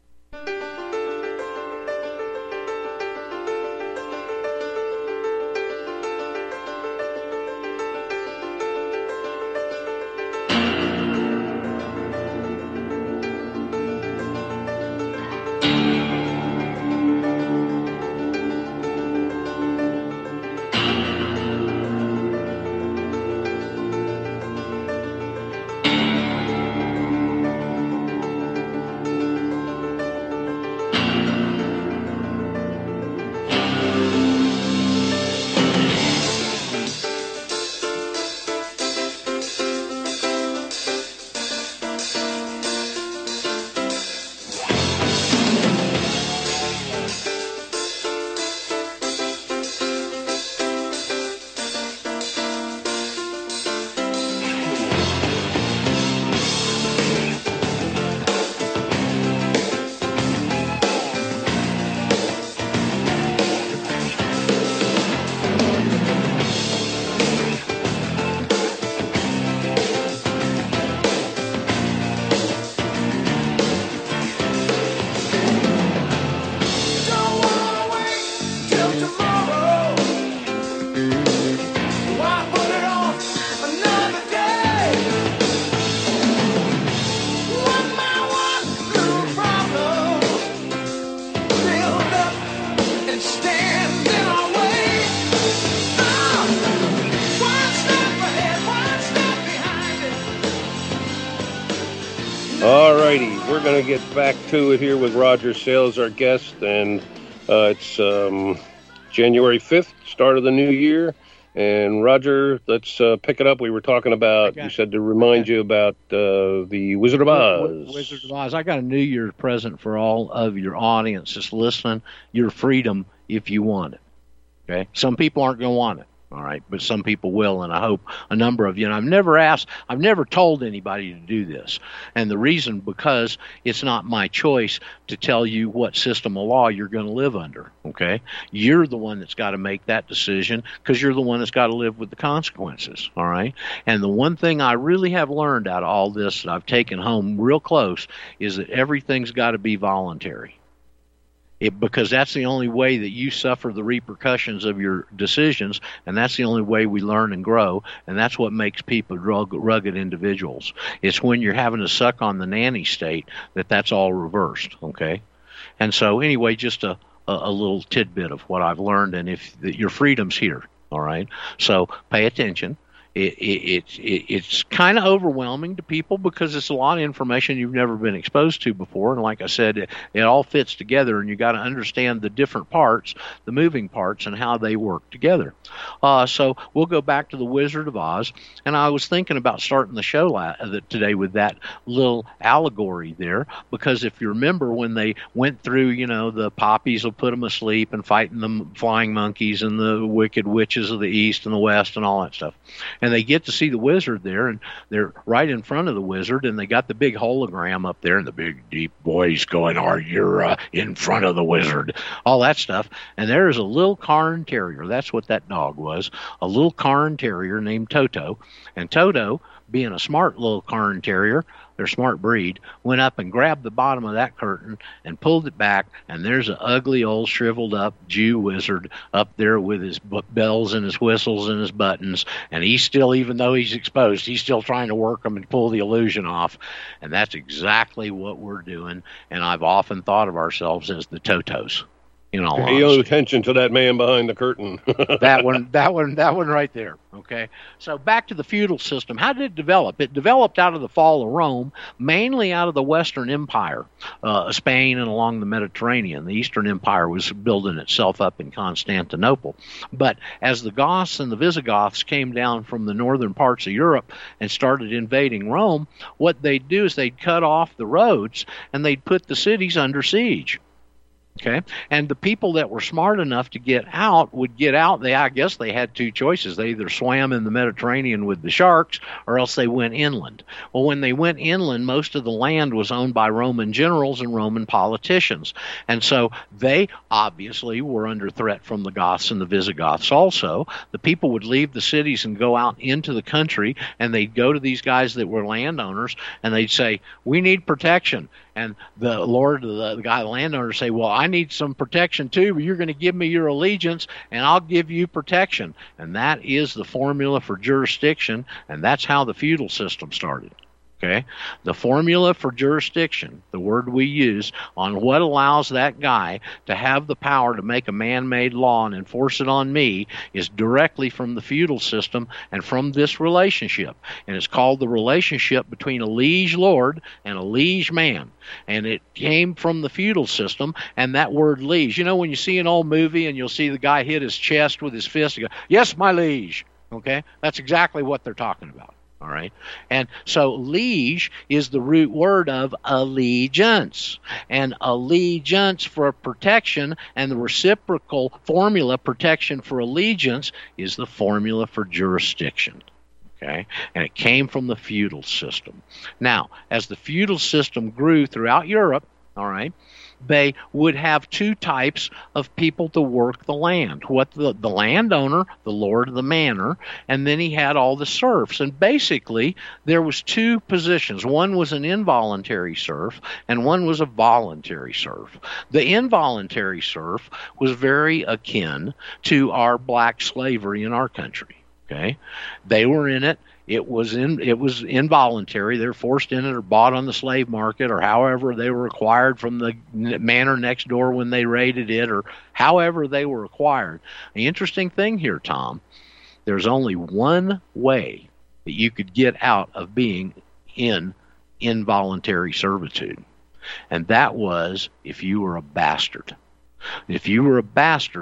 Alrighty, we're going to get back to it here with Roger Sales, our guest, and it's January 5th, start of the new year, And Roger, let's pick it up. We were talking about, you said to remind you about the Wizard of Oz. Wizard of Oz. I got a New Year's present for all of your audience that's listening. Your freedom if you want it. Okay? Some people aren't going to want it. All right, but some people will, and I hope a number of you. And I've never told anybody to do this. And the reason, because it's not my choice to tell you what system of law you're going to live under, okay? You're the one that's got to make that decision because you're the one that's got to live with the consequences, all right? And the one thing I really have learned out of all this that I've taken home real close is that everything's got to be voluntary. Because that's the only way that you suffer the repercussions of your decisions, and that's the only way we learn and grow, and that's what makes people rugged individuals. It's when you're having to suck on the nanny state that's all reversed, okay? And so anyway, just a little tidbit of what I've learned, and if your freedom's here, all right? So pay attention. It's kind of overwhelming to people because it's a lot of information you've never been exposed to before. And like I said, it all fits together, and you got to understand the different parts, the moving parts, and how they work together. So we'll go back to the Wizard of Oz. And I was thinking about starting the show today with that little allegory there, because if you remember when they went through, the poppies will put them asleep and fighting the flying monkeys and the wicked witches of the east and the west and all that stuff. And they get to see the wizard there, and they're right in front of the wizard, and they got the big hologram up there and the big deep voice going, you're in front of the wizard, all that stuff. And there's a little Cairn Terrier. That's what that dog was, a little Cairn Terrier named Toto. And Toto, being a smart little Cairn Terrier, their smart breed, went up and grabbed the bottom of that curtain and pulled it back, and there's an ugly old shriveled up Jew wizard up there with his bells and his whistles and his buttons, and he's still, even though he's exposed, he's still trying to work them and pull the illusion off. And that's exactly what we're doing, and I've often thought of ourselves as the Totos. Pay no attention to that man behind the curtain. that one right there. Okay. So back to the feudal system. How did it develop? It developed out of the fall of Rome, mainly out of the Western Empire, Spain and along the Mediterranean. The Eastern Empire was building itself up in Constantinople. But as the Goths and the Visigoths came down from the northern parts of Europe and started invading Rome, what they'd do is they'd cut off the roads and they'd put the cities under siege. Okay, and the people that were smart enough to get out would get out. I guess they had two choices. They either swam in the Mediterranean with the sharks, or else they went inland. Well, when they went inland, most of the land was owned by Roman generals and Roman politicians. And so they obviously were under threat from the Goths and the Visigoths also. The people would leave the cities and go out into the country, and they'd go to these guys that were landowners, and they'd say, we need protection. And the guy, the landowner, say, well, I need some protection too, but you're going to give me your allegiance and I'll give you protection. And that is the formula for jurisdiction, and that's how the feudal system started. Okay, the formula for jurisdiction, the word we use on what allows that guy to have the power to make a man-made law and enforce it on me, is directly from the feudal system and from this relationship. And it's called the relationship between a liege lord and a liege man. And it came from the feudal system, and that word liege. When you see an old movie and you'll see the guy hit his chest with his fist, you go, yes, my liege. Okay, that's exactly what they're talking about. All right. And so liege is the root word of allegiance. And allegiance for protection, and the reciprocal formula, protection for allegiance, is the formula for jurisdiction. Okay. And it came from the feudal system. Now, as the feudal system grew throughout Europe, all right, they would have two types of people to work the land. The landowner, the lord of the manor, and then he had all the serfs. And basically, there was two positions. One was an involuntary serf, and one was a voluntary serf. The involuntary serf was very akin to our black slavery in our country. Okay, they were in it. It was involuntary. They were forced in it or bought on the slave market, or however they were acquired from the manor next door when they raided it, or however they were acquired. The interesting thing here, Tom, there's only one way that you could get out of being in involuntary servitude, and that was if you were a bastard. If you were a bastard,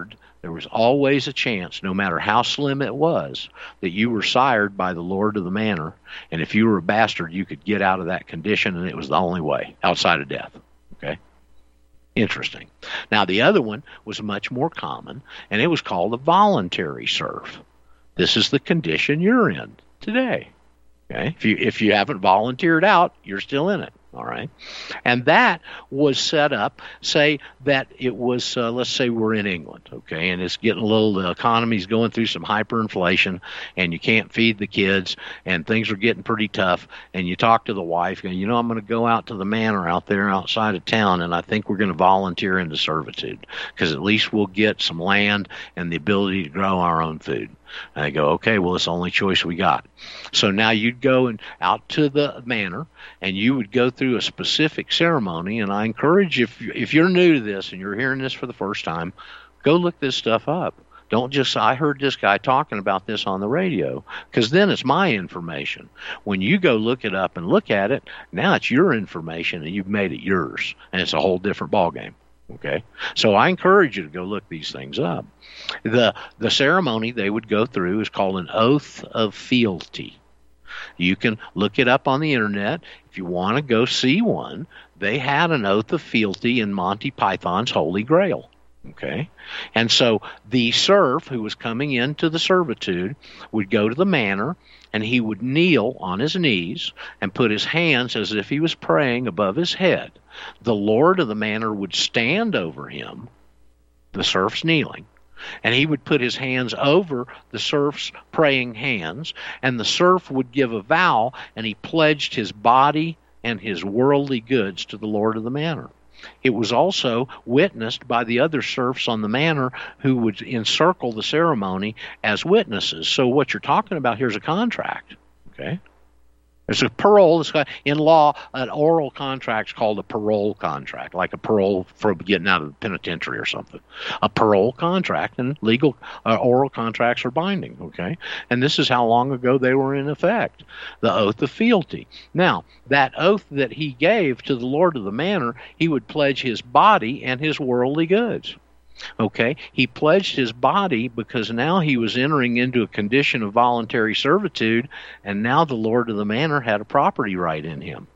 There was always a chance, no matter how slim it was, that you were sired by the lord of the manor, and if you were a bastard, you could get out of that condition, and it was the only way, outside of death. Okay? Interesting. Now, the other one was much more common, and it was called a voluntary serf. This is the condition you're in today. Okay? If you haven't volunteered out, you're still in it. All right. And that was set up, say that it was, let's say we're in England, okay, and it's getting a little, the economy's going through some hyperinflation, and you can't feed the kids, and things are getting pretty tough, and you talk to the wife, and I'm going to go out to the manor out there outside of town, and I think we're going to volunteer into servitude, because at least we'll get some land and the ability to grow our own food. And they go, okay, well, it's the only choice we got. So now you'd go out to the manor, and you would go through a specific ceremony. And I encourage, if you're new to this and you're hearing this for the first time, go look this stuff up. Don't just, I heard this guy talking about this on the radio, because then it's my information. When you go look it up and look at it, now it's your information, and you've made it yours, and it's a whole different ballgame. Okay, so I encourage you to go look these things up. The ceremony they would go through is called an oath of fealty. You can look it up on the internet. If you want to go see one, they had an oath of fealty in Monty Python's Holy Grail. Okay, and so the serf who was coming into the servitude would go to the manor, and he would kneel on his knees and put his hands as if he was praying above his head. The lord of the manor would stand over him, the serf's kneeling, and he would put his hands over the serf's praying hands, and the serf would give a vow, and he pledged his body and his worldly goods to the lord of the manor. It was also witnessed by the other serfs on the manor who would encircle the ceremony as witnesses. So what you're talking about here is a contract, okay? There's a parole. In law, an oral contract is called a parole contract, like a parole for getting out of the penitentiary or something. A parole contract, and legal oral contracts are binding, okay? And this is how long ago they were in effect, the oath of fealty. Now, that oath that he gave to the lord of the manor, he would pledge his body and his worldly goods. Okay, he pledged his body because now he was entering into a condition of voluntary servitude, and now the lord of the manor had a property right in him.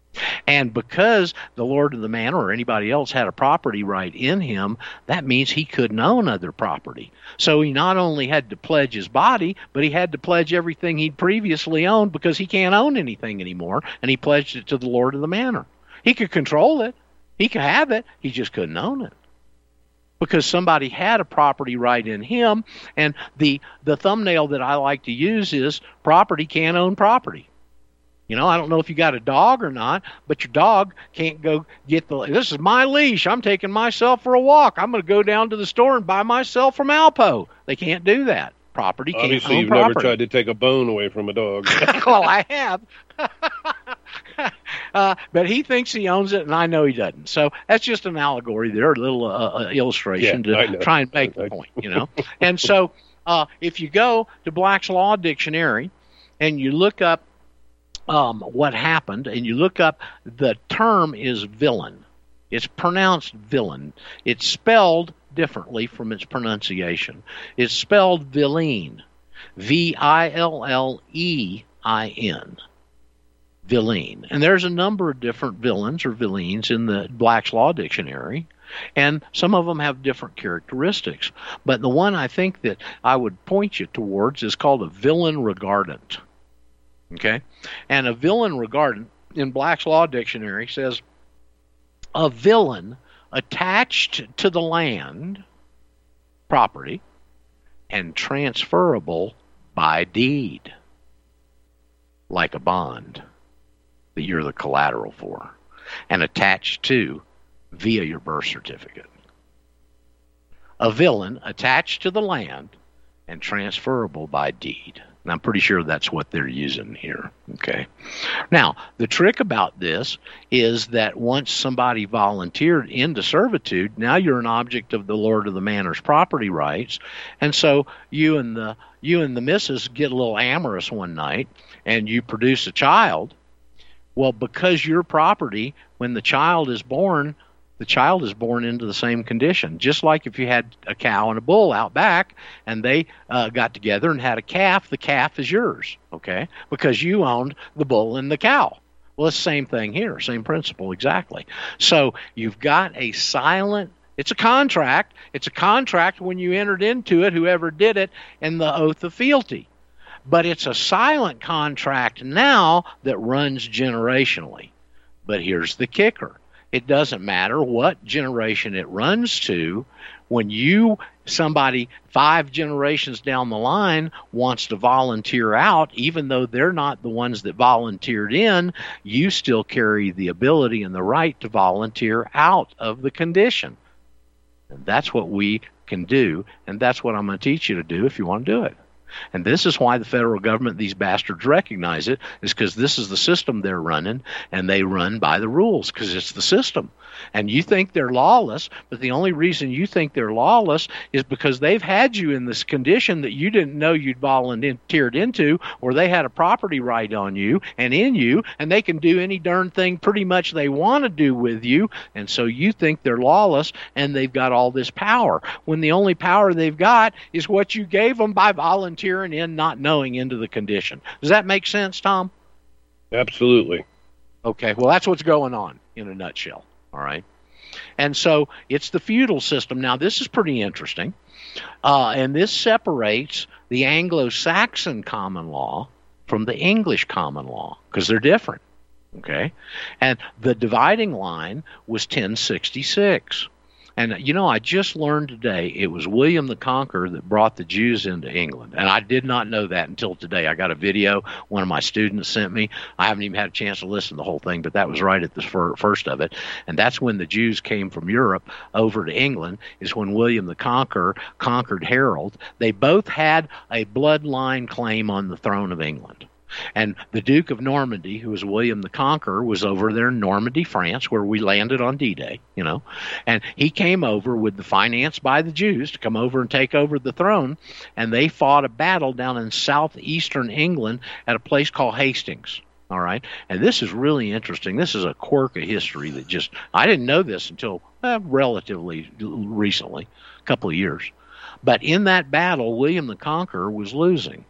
And because the lord of the manor or anybody else had a property right in him, that means he couldn't own other property. So he not only had to pledge his body, but he had to pledge everything he'd previously owned, because he can't own anything anymore, and he pledged it to the lord of the manor. He could control it. He could have it. He just couldn't own it, because somebody had a property right in him. And the thumbnail that I like to use is property can't own property. I don't know if you got a dog or not, but your dog can't go get this is my leash. I'm taking myself for a walk. I'm going to go down to the store and buy myself from Alpo. They can't do that. Property can't Obviously, own you've property. never tried to take a bone away from a dog. Well, I have. But he thinks he owns it, and I know he doesn't. So that's just an allegory there, a little illustration to try and make the point, And so if you go to Black's Law Dictionary and you look up what happened, and you look up, the term is villain. It's pronounced villain. It's spelled differently from its pronunciation. It's spelled villain, Villein. Villain. And there's a number of different villains or villeins in the Black's Law Dictionary, and some of them have different characteristics. But the one I think that I would point you towards is called a villain regardant. Okay? And a villain regardant in Black's Law Dictionary says, a villain attached to the land, property, and transferable by deed, like a bond that you're the collateral for, and attached to via your birth certificate. A villain attached to the land and transferable by deed. And I'm pretty sure that's what they're using here. Okay. Now, the trick about this is that once somebody volunteered into servitude, now you're an object of the lord of the manor's property rights. And so you and the missus get a little amorous one night, and you produce a child. Well, because your property, when the child is born, The child is born into the same condition, just like if you had a cow and a bull out back and they got together and had a calf, the calf is yours, okay, because you owned the bull and the cow. Well, it's the same thing here, same principle exactly. So you've got a silent, it's a contract. It's a contract when you entered into it, whoever did it, and the oath of fealty. But it's a silent contract now that runs generationally. But here's the kicker. It doesn't matter what generation it runs to. When somebody 5 generations down the line wants to volunteer out, even though they're not the ones that volunteered in, you still carry the ability and the right to volunteer out of the condition. And that's what we can do, and that's what I'm going to teach you to do if you want to do it. And this is why the federal government, these bastards, recognize it, is because this is the system they're running, and they run by the rules because it's the system. And you think they're lawless, but the only reason you think they're lawless is because they've had you in this condition that you didn't know you'd volunteered into, or they had a property right on you and in you, and they can do any darn thing pretty much they want to do with you, and so you think they're lawless and they've got all this power, when the only power they've got is what you gave them by volunteering in, not knowing, into the condition. Does that make sense, Tom? Absolutely. Okay, well, that's what's going on in a nutshell. All right. And so it's the feudal system. Now, this is pretty interesting. And this separates the Anglo-Saxon common law from the English common law because they're different. Okay. And the dividing line was 1066. And, I just learned today it was William the Conqueror that brought the Jews into England. And I did not know that until today. I got a video one of my students sent me. I haven't even had a chance to listen to the whole thing, but that was right at the first of it. And that's when the Jews came from Europe over to England, is when William the Conqueror conquered Harold. They both had a bloodline claim on the throne of England. And the Duke of Normandy, who was William the Conqueror, was over there in Normandy, France, where we landed on D-Day, and he came over with the finance by the Jews to come over and take over the throne, and they fought a battle down in southeastern England at a place called Hastings. All right. And this is really interesting. This is a quirk of history that I didn't know this until relatively recently, a couple of years. But in that battle, William the Conqueror was losing.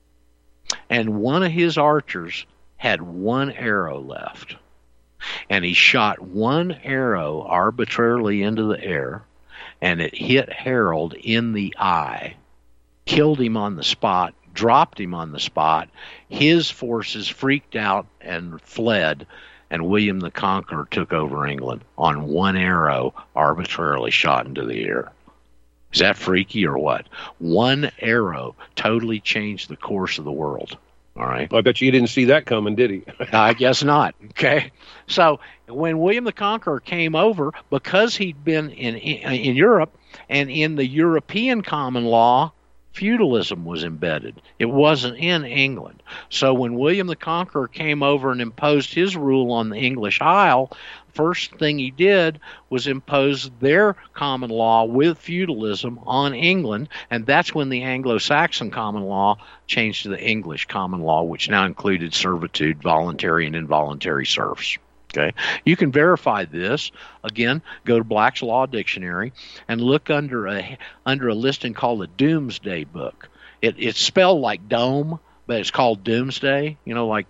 And one of his archers had one arrow left. And he shot one arrow arbitrarily into the air, and it hit Harold in the eye, killed him on the spot, dropped him on the spot. His forces freaked out and fled, and William the Conqueror took over England on one arrow arbitrarily shot into the air. Is that freaky or what? One arrow totally changed the course of the world. All right. I bet you didn't see that coming, did he? I guess not. Okay. So when William the Conqueror came over, because he'd been in Europe, and in the European common law, feudalism was embedded. It wasn't in England. So when William the Conqueror came over and imposed his rule on the English Isle, first thing he did was impose their common law with feudalism on England, and that's when the Anglo-Saxon common law changed to the English common law, which now included servitude, voluntary and involuntary serfs. Okay, you can verify this. Again, go to Black's Law Dictionary and look under a listing called the Doomsday Book. It's spelled like dome, but it's called Doomsday. Like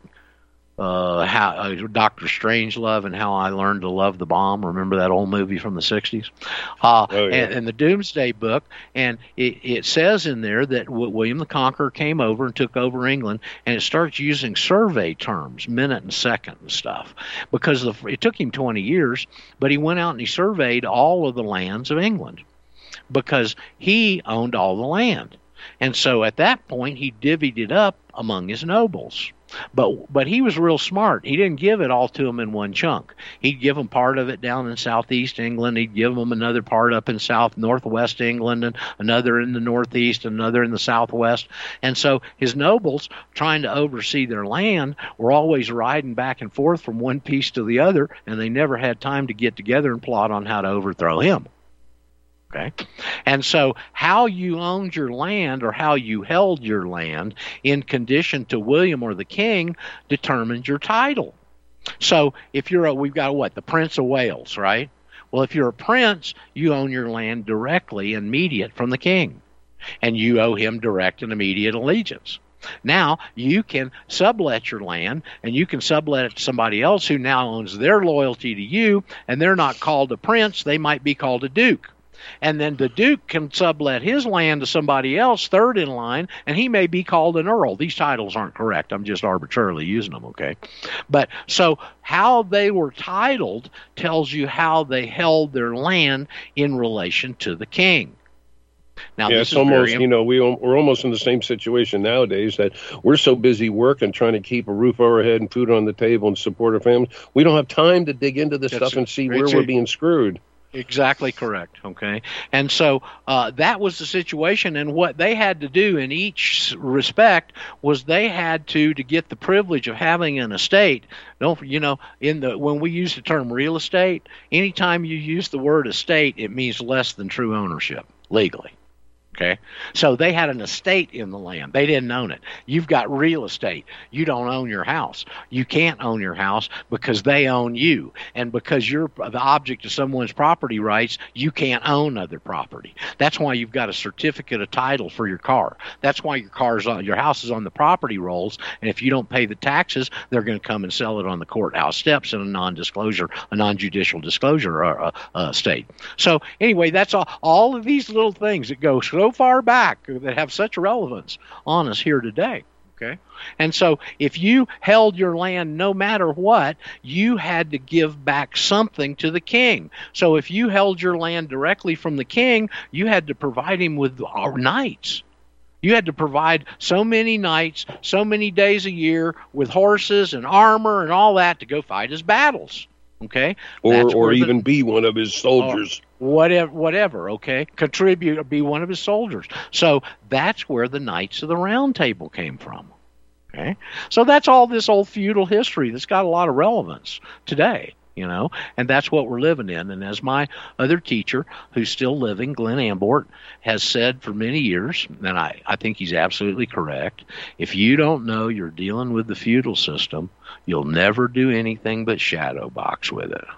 how Dr. Strangelove and How I Learned to Love the Bomb. Remember that old movie from the 60s? And the Doomsday Book, and it says in there that William the Conqueror came over and took over England, and it starts using survey terms, minute and second and stuff, because it took him 20 years, but he went out and he surveyed all of the lands of England because he owned all the land. And so at that point, he divvied it up among his nobles. But he was real smart. He didn't give it all to them in one chunk. He'd give them part of it down in southeast England. He'd give them another part up in northwest England, and another in the northeast, another in the southwest. And so his nobles, trying to oversee their land, were always riding back and forth from one piece to the other, and they never had time to get together and plot on how to overthrow him. Okay. And so how you owned your land or how you held your land in condition to William or the king determined your title. So if we've got the Prince of Wales, right? Well, if you're a prince, you own your land directly and immediate from the king, and you owe him direct and immediate allegiance. Now, you can sublet your land, and you can sublet it to somebody else who now owns their loyalty to you, and they're not called a prince. They might be called a duke. And then the duke can sublet his land to somebody else, third in line, and he may be called an earl. These titles aren't correct. I'm just arbitrarily using them, okay? But so how they were titled tells you how they held their land in relation to the king. Now, yeah, it's almost, we're almost in the same situation nowadays that we're so busy working, trying to keep a roof over our head and food on the table and support our families. We don't have time to dig into this stuff and see where we're being screwed. Exactly correct, okay? And so that was the situation, and what they had to do in each respect was they had to get the privilege of having an estate. When we use the term real estate, anytime you use the word estate, it means less than true ownership, legally. Okay, so they had an estate in the land. They didn't own it. You've got real estate. You don't own your house. You can't own your house because they own you. And because you're the object of someone's property rights, you can't own other property. That's why you've got a certificate of title for your car. That's why your house is on the property rolls. And if you don't pay the taxes, they're going to come and sell it on the courthouse steps in a non-judicial disclosure state. So anyway, that's all of these little things that go so far back that have such relevance on us here today. Okay, and so if you held your land no matter what, you had to give back something to the king. So if you held your land directly from the king, you had to provide him with knights. You had to provide so many knights, so many days a year with horses and armor and all that to go fight his battles. Okay, or even be one of his soldiers. Whatever, okay? Contribute or be one of his soldiers. So that's where the Knights of the Round Table came from, okay? So that's all this old feudal history that's got a lot of relevance today, and that's what we're living in. And as my other teacher, who's still living, Glenn Ambort, has said for many years, and I think he's absolutely correct, if you don't know you're dealing with the feudal system, you'll never do anything but shadow box with it,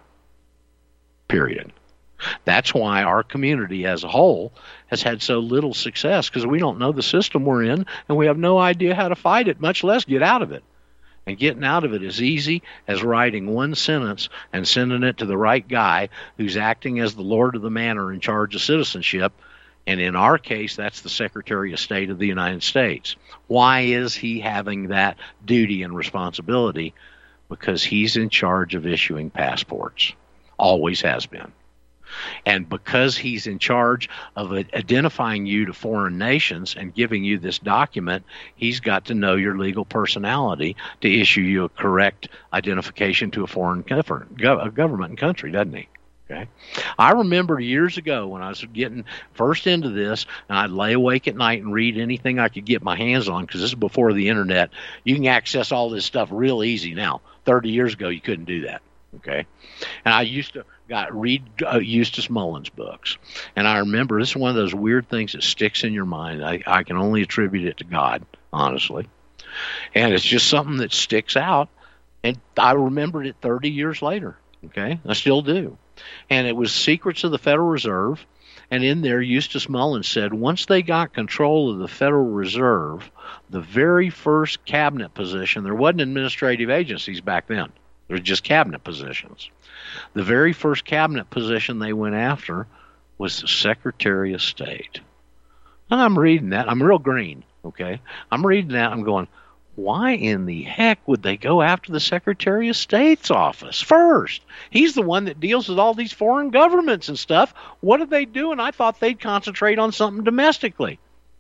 period. That's why our community as a whole has had so little success, because we don't know the system we're in, and we have no idea how to fight it, much less get out of it. And getting out of it is easy as writing one sentence and sending it to the right guy who's acting as the Lord of the Manor in charge of citizenship. And in our case, that's the Secretary of State of the United States. Why is he having that duty and responsibility? Because he's in charge of issuing passports. Always has been. And because he's in charge of identifying you to foreign nations and giving you this document, he's got to know your legal personality to issue you a correct identification to a foreign government and country, doesn't he? Okay. I remember years ago when I was getting first into this, and I'd lay awake at night and read anything I could get my hands on, because this is before the internet. You can access all this stuff real easy now. 30 years ago, you couldn't do that. Okay. And I used to read Eustace Mullins books. And I remember, this is one of those weird things that sticks in your mind. I can only attribute it to God, honestly. And it's just something that sticks out. And I remembered it 30 years later. Okay. I still do. And it was Secrets of the Federal Reserve. And in there, Eustace Mullins said, once they got control of the Federal Reserve, the very first cabinet position, there wasn't administrative agencies back then. There were just cabinet positions. The very first cabinet position they went after was the Secretary of State. And I'm reading that. I'm real green, okay? I'm reading that. I'm going, why in the heck would they go after the Secretary of State's office first? He's the one that deals with all these foreign governments and stuff. What are they doing? I thought they'd concentrate on something domestically.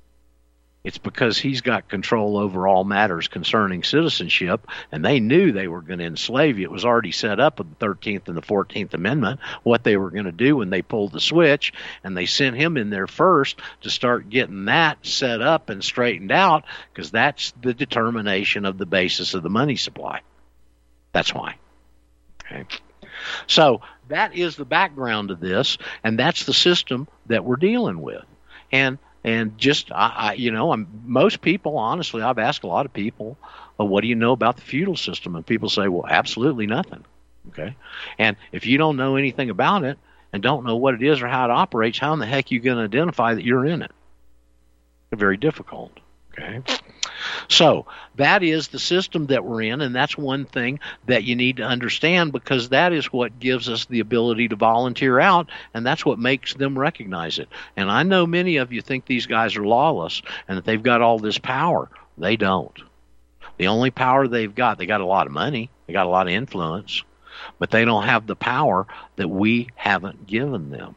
It's because he's got control over all matters concerning citizenship, and they knew they were going to enslave you. It was already set up in the 13th and the 14th Amendment, what they were going to do when they pulled the switch, and they sent him in there first to start getting that set up and straightened out, because that's the determination of the basis of the money supply. That's why. Okay. So that is the background of this, and that's the system that we're dealing with. And just, most people, honestly, I've asked a lot of people, what do you know about the feudal system? And people say, well, absolutely nothing. Okay. And if you don't know anything about it, and don't know what it is or how it operates, how in the heck are you going to identify that you're in it? Very difficult. Okay. So that is the system that we're in, and that's one thing that you need to understand, because that is what gives us the ability to volunteer out, and that's what makes them recognize it. And I know many of you think these guys are lawless and that they've got all this power. They don't. The only power they've got, they got a lot of money, they got a lot of influence, but they don't have the power that we haven't given them.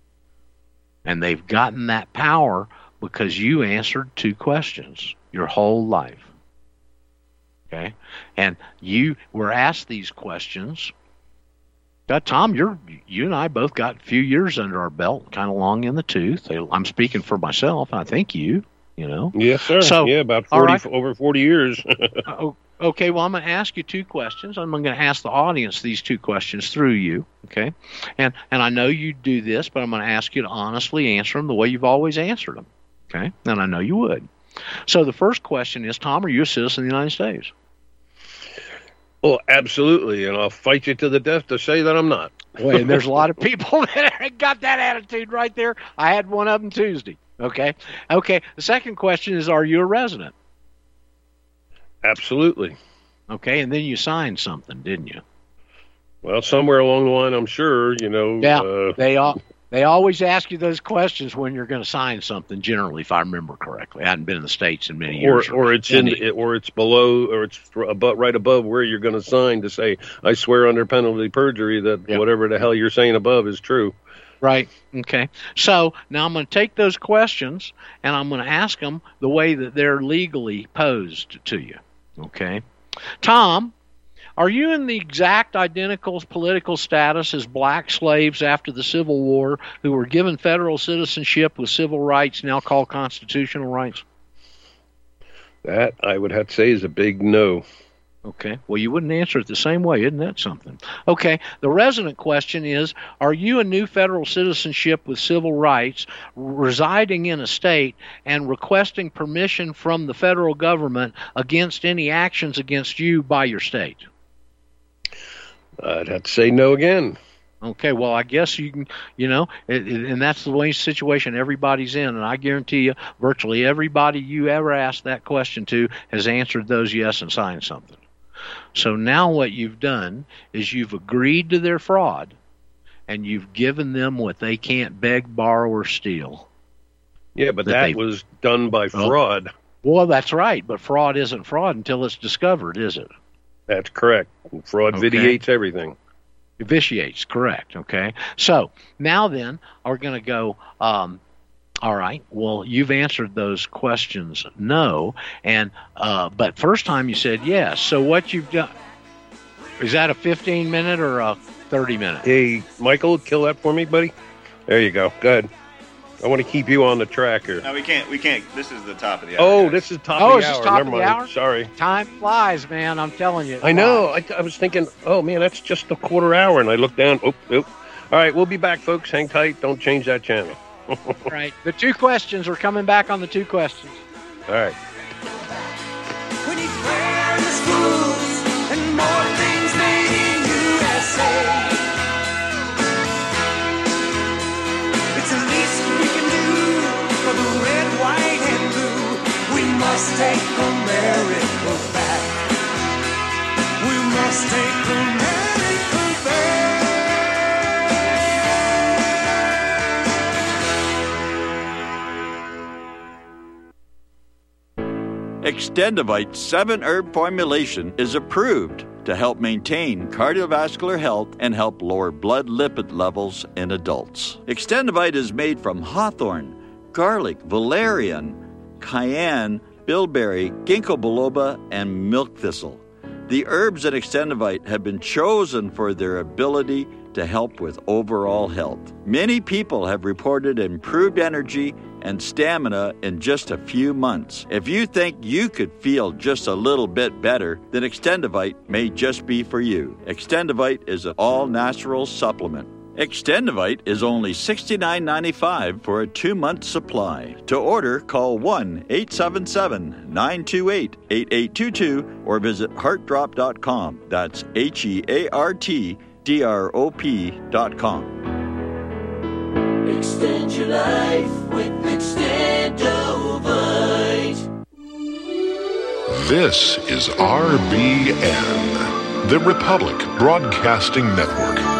And they've gotten that power because you answered 2 questions your whole life. Okay? And you were asked these questions. Tom, you and I both got a few years under our belt, kind of long in the tooth. I'm speaking for myself. I think you know. Yes, sir. So, yeah, about 40, right. Over 40 years. Okay, well, I'm going to ask you 2 questions. I'm going to ask the audience these 2 questions through you, okay? And I know you do this, but I'm going to ask you to honestly answer them the way you've always answered them, okay? And I know you would. So the first question is, Tom, are you a citizen of the United States? Well, absolutely, and I'll fight you to the death to say that I'm not. Boy, and there's a lot of people that got that attitude right there. I had one of them Tuesday, okay? Okay, the second question is, are you a resident? Absolutely. Okay, and then you signed something, didn't you? Well, somewhere along the line, I'm sure, Yeah, they always ask you those questions when you're going to sign something. Generally, if I remember correctly, I hadn't been in the States in many years. Or it's below, or it's right above where you're going to sign to say, "I swear under penalty of perjury that whatever the hell you're saying above is true." Right. Okay. So now I'm going to take those questions and I'm going to ask them the way that they're legally posed to you. Okay. Tom, are you in the exact identical political status as black slaves after the Civil War who were given federal citizenship with civil rights now called constitutional rights? That, I would have to say, is a big no. Okay. Well, you wouldn't answer it the same way. Isn't that something? Okay. The resident question is, are you a new federal citizenship with civil rights residing in a state and requesting permission from the federal government against any actions against you by your state? I'd have to say no again. Okay, well, I guess you can, and that's the way situation everybody's in, and I guarantee you virtually everybody you ever asked that question to has answered those yes and signed something. So now what you've done is you've agreed to their fraud, and you've given them what they can't beg, borrow, or steal. Yeah, but that was done by fraud. Well, that's right, but fraud isn't fraud until it's discovered, is it? That's correct. Fraud vitiates everything. It vitiates, correct, okay? So now then, we're going to go, all right, well, you've answered those questions no, and but first time you said yes. So what you've done, is that a 15-minute or a 30-minute? Hey, Michael, kill that for me, buddy. There you go. Go ahead. I want to keep you on the track here. No, we can't. This is the top of the hour. Oh, guys. This is top of the hour. Top Never of the mind. hour? Sorry. Time flies, man. I'm telling you. I know. I was thinking, oh, man, that's just a quarter hour. And I looked down. Oop. All right, we'll be back, folks. Hang tight. Don't change that channel. All right. The 2 questions. We're coming back on the 2 questions. All right. When he's wearing the schools and more things made in USA. It's the least we can do for the red, white, and blue. We must take America back. We must take America back. Extendivite 7-herb formulation is approved to help maintain cardiovascular health and help lower blood lipid levels in adults. Extendivite is made from hawthorn, garlic, valerian, cayenne, bilberry, ginkgo biloba, and milk thistle. The herbs in Extendivite have been chosen for their ability to help with overall health. Many people have reported improved energy and stamina in just a few months. If you think you could feel just a little bit better, then Extendivite may just be for you. Extendivite is an all-natural supplement. Extendivite is only $69.95 for a 2-month supply. To order, call 1-877-928-8822 or visit heartdrop.com. That's HEARTDROP.com. Extend your life with Extendovite. This is RBN, the Republic Broadcasting Network.